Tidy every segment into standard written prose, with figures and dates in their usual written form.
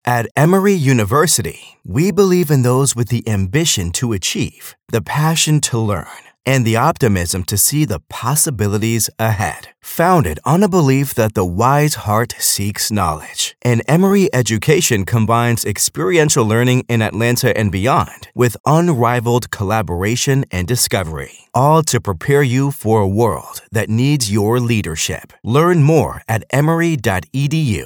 At Emory University, we believe in those with the ambition to achieve, the passion to learn, and the optimism to see the possibilities ahead. Founded on a belief that the wise heart seeks knowledge, and Emory education combines experiential learning in Atlanta and beyond with unrivaled collaboration and discovery, all to prepare you for a world that needs your leadership. Learn more at emory.edu.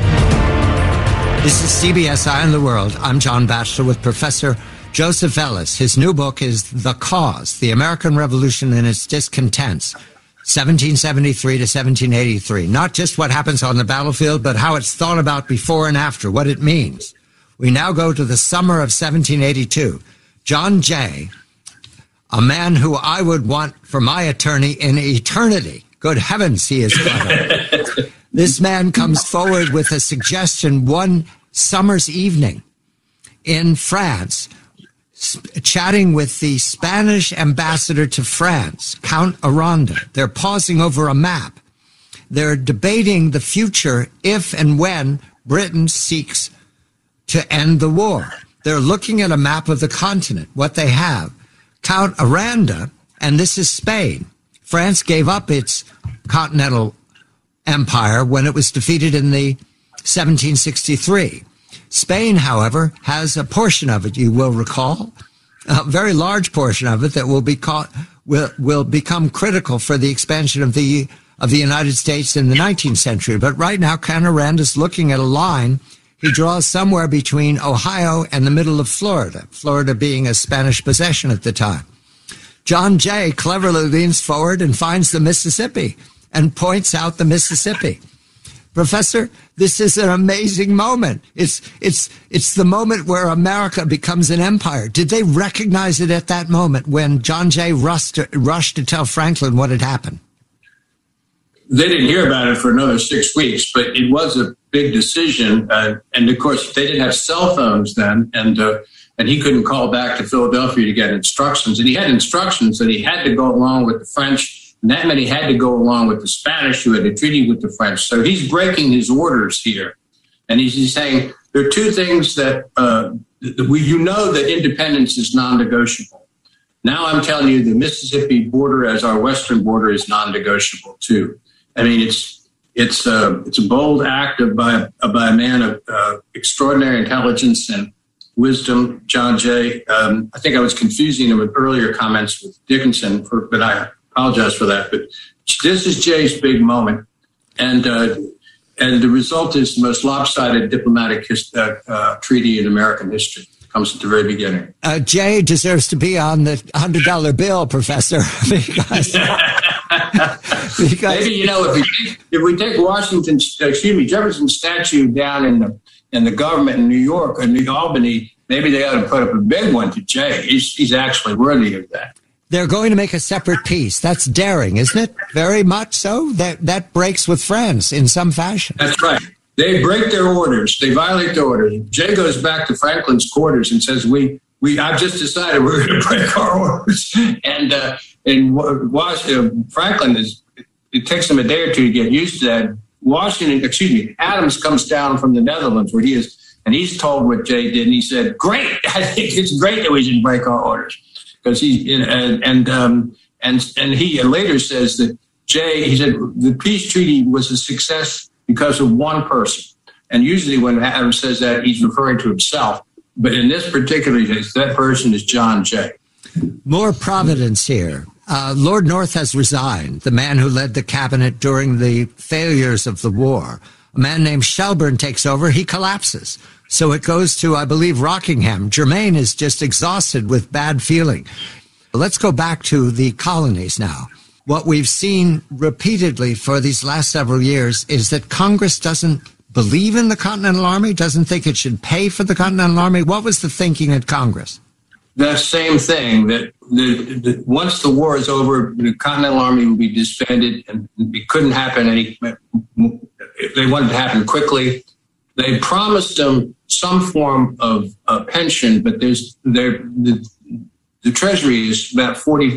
This is CBS Eye on the World. I'm John Batchelor with Professor Joseph Ellis. His new book is The Cause, The American Revolution and Its Discontents, 1773 to 1783. Not just what happens on the battlefield, but how it's thought about before and after, what it means. We now go to the summer of 1782. John Jay, a man who I would want for my attorney in eternity. Good heavens, he is clever. This man comes forward with a suggestion one summer's evening in France, chatting with the Spanish ambassador to France, Count Aranda. They're pausing over a map. They're debating the future if and when Britain seeks to end the war. They're looking at a map of the continent, what they have. Count Aranda, and this is Spain. France gave up its continental empire when it was defeated in the 1763. Spain, however, has a portion of it, you will recall, a very large portion of it that will become critical for the expansion of the United States in the 19th century. But right now, Count Aranda is looking at a line he draws somewhere between Ohio and the middle of Florida, Florida being a Spanish possession at the time. John Jay cleverly leans forward and finds the Mississippi and points out the Mississippi. Professor, this is an amazing moment. It's the moment where America becomes an empire. Did they recognize it at that moment when John Jay rushed to tell Franklin what had happened? They didn't hear about it for another 6 weeks, but it was a big decision. And of course, they didn't have cell phones then, and he couldn't call back to Philadelphia to get instructions. And he had instructions that he had to go along with the French, and that meant he had to go along with the Spanish, who had a treaty with the French. So he's breaking his orders here. And he's saying there are two things that that independence is non-negotiable. Now I'm telling you the Mississippi border as our western border is non-negotiable too. I mean, it's a bold act by a man of extraordinary intelligence and wisdom, John Jay. I think I was confusing him with earlier comments with Dickinson, but I apologize for that. But this is Jay's big moment, and the result is the most lopsided diplomatic treaty in American history. It comes at the very beginning. Jay deserves to be on the $100 bill, Professor, because maybe if we take Jefferson's statue down in the government in New York or New Albany, maybe they ought to put up a big one to Jay. He's actually worthy of that. They're going to make a separate piece. That's daring, isn't it? Very much so. That breaks with France in some fashion. That's right. They break their orders. They violate their orders. Jay goes back to Franklin's quarters and says, I've just decided we're going to break our orders. And Franklin it takes him a day or two to get used to that. Adams comes down from the Netherlands where he is, and he's told what Jay did, and he said, "Great! I think it's great that we should break our orders." Because he later says that he said the peace treaty was a success because of one person. And usually when Adams says that, he's referring to himself. But in this particular case, that person is John Jay. More providence here. Lord North has resigned, the man who led the cabinet during the failures of the war. A man named Shelburne takes over. He collapses. So it goes to, I believe, Rockingham. Germain is just exhausted with bad feeling. Let's go back to the colonies now. What we've seen repeatedly for these last several years is that Congress doesn't believe in the Continental Army, doesn't think it should pay for the Continental Army. What was the thinking at Congress? That same thing, that once the war is over, the Continental Army will be disbanded, and it couldn't happen. They wanted to happen quickly. They promised them some form of pension, but the Treasury is about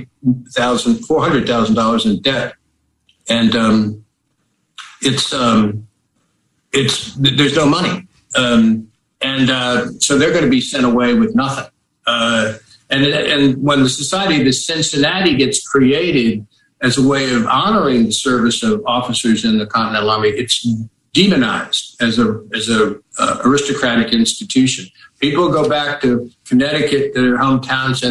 $400,000 in debt, and there's no money. so they're going to be sent away with nothing. And when the Society of Cincinnati gets created as a way of honoring the service of officers in the Continental Army, it's demonized as a aristocratic institution. People go back to Connecticut, their hometowns,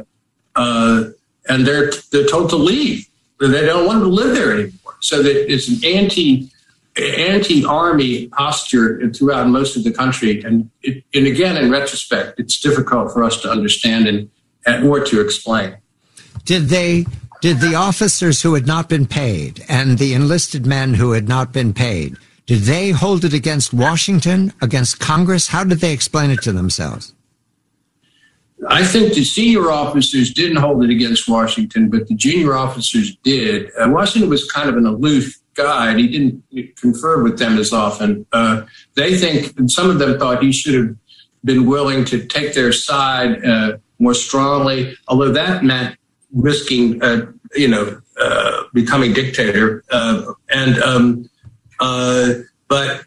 and they're told to leave. They don't want to live there anymore. So that it's an anti-army posture throughout most of the country. And again, in retrospect, it's difficult for us to understand or to explain. Did the officers who had not been paid and the enlisted men who had not been paid, did they hold it against Washington, against Congress? How did they explain it to themselves? I think the senior officers didn't hold it against Washington, but the junior officers did. Washington was kind of an aloof guy, and he didn't confer with them as often. They think, and some of them thought he should have been willing to take their side more strongly, although that meant risking, becoming dictator. But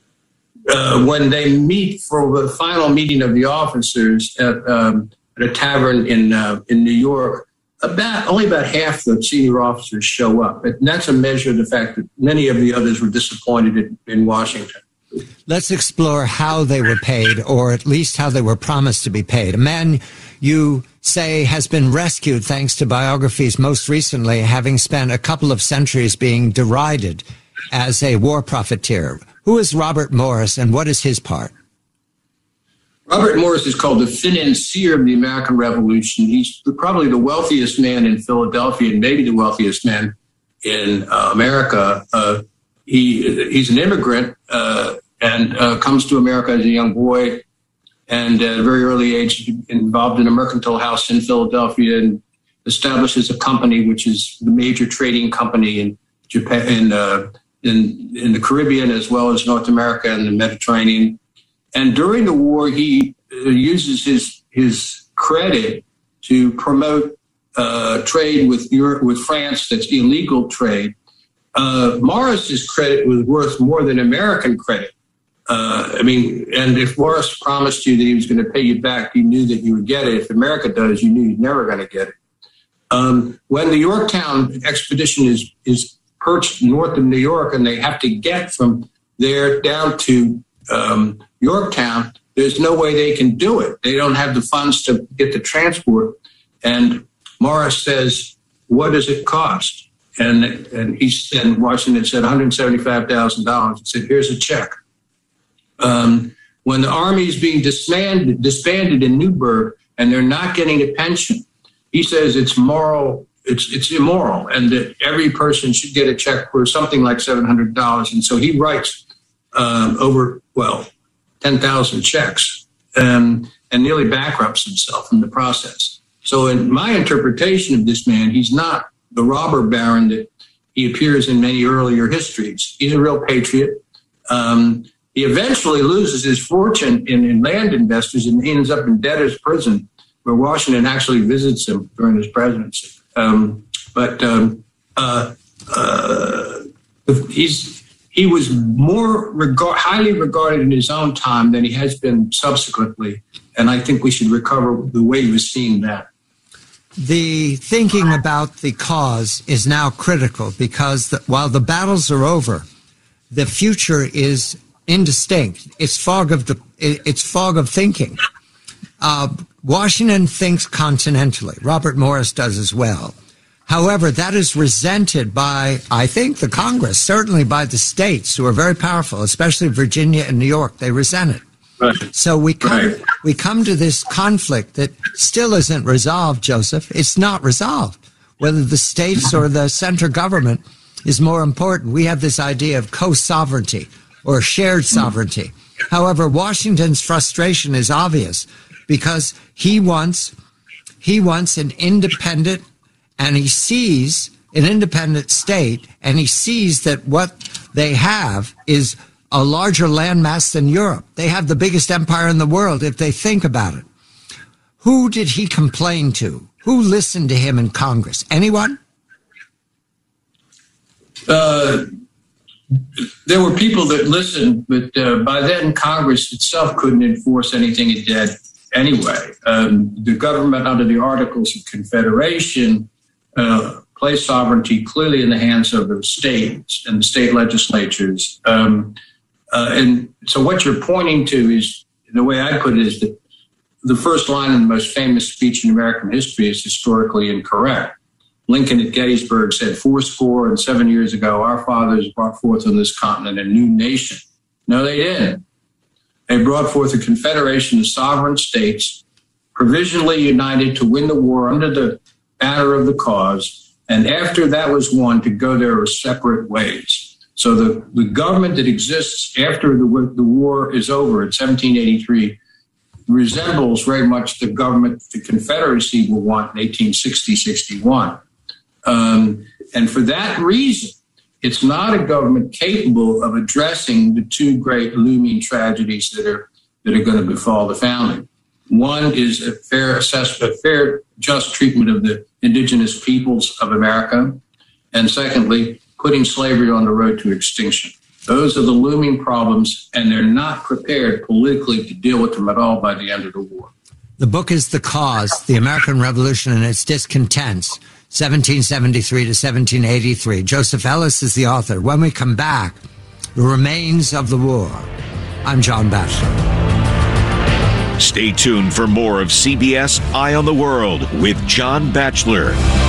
when they meet for the final meeting of the officers at a tavern in New York, only about half the senior officers show up. And that's a measure of the fact that many of the others were disappointed in Washington. Let's explore how they were paid, or at least how they were promised to be paid. A man you say has been rescued thanks to biographies, most recently having spent a couple of centuries being derided as a war profiteer. Who is Robert Morris, and what is his part? Robert Morris is called the financier of the American Revolution. He's probably the wealthiest man in Philadelphia, and maybe the wealthiest man in America. He's an immigrant and comes to America as a young boy, and at a very early age involved in a mercantile house in Philadelphia, and establishes a company which is the major trading company in Japan, in the Caribbean as well as North America and the Mediterranean. And during the war, he uses his credit to promote trade with France that's illegal trade. Morris's credit was worth more than American credit. And if Morris promised you that he was going to pay you back, you knew that you would get it. If America does, you knew you're never going to get it. When the Yorktown expedition is perched north of New York, and they have to get from there down to Yorktown, there's no way they can do it. They don't have the funds to get the transport. And Morris says, "What does it cost?" And Washington said $175,000. He said, "Here's a check." When the army is being disbanded in Newburgh and they're not getting a pension, he says it's immoral, and that every person should get a check for something like $700. And so he writes over 10,000 checks and nearly bankrupts himself in the process. So in my interpretation of this man, he's not the robber baron that he appears in many earlier histories. He's a real patriot. He eventually loses his fortune in land investors and ends up in debtor's prison, where Washington actually visits him during his presidency. He was more highly regarded in his own time than he has been subsequently, and I think we should recover the way he was seen then. The thinking about the cause is now critical because while the battles are over, the future is indistinct. It's fog of thinking. Washington thinks continentally. Robert Morris does as well. However, that is resented by, I think, the Congress, certainly by the states who are very powerful, especially Virginia and New York. They resent it. Right. So we come to this conflict that still isn't resolved, Joseph. It's not resolved. Whether the states or the center government is more important. We have this idea of co-sovereignty or shared sovereignty. However, Washington's frustration is obvious because he wants an independent, and he sees an independent state, and he sees that what they have is a larger landmass than Europe. They have the biggest empire in the world if they think about it. Who did he complain to? Who listened to him in Congress? Anyone? there were people that listened, but by then Congress itself couldn't enforce anything it did anyway. The government under the Articles of Confederation placed sovereignty clearly in the hands of the states and the state legislatures. And so what you're pointing to is, the way I put it, is that the first line in the most famous speech in American history is historically incorrect. Lincoln at Gettysburg said, 77 years ago, our fathers brought forth on this continent a new nation. No, they didn't. They brought forth a confederation of sovereign states, provisionally united to win the war under the banner of the cause, and after that was won, to go their separate ways. So the government that exists after the war is over in 1783 resembles very much the government the Confederacy will want in 1860-61. And for that reason, it's not a government capable of addressing the two great looming tragedies that are going to befall the founding. One is a fair assessment, a fair, just treatment of the indigenous peoples of America. And secondly, putting slavery on the road to extinction. Those are the looming problems, and they're not prepared politically to deal with them at all by the end of the war. The book is The Cause, The American Revolution and Its Discontents, 1773 to 1783. Joseph Ellis is the author. When we come back, The Remains of the War. I'm John Batchelor. Stay tuned for more of CBS Eye on the World with John Batchelor.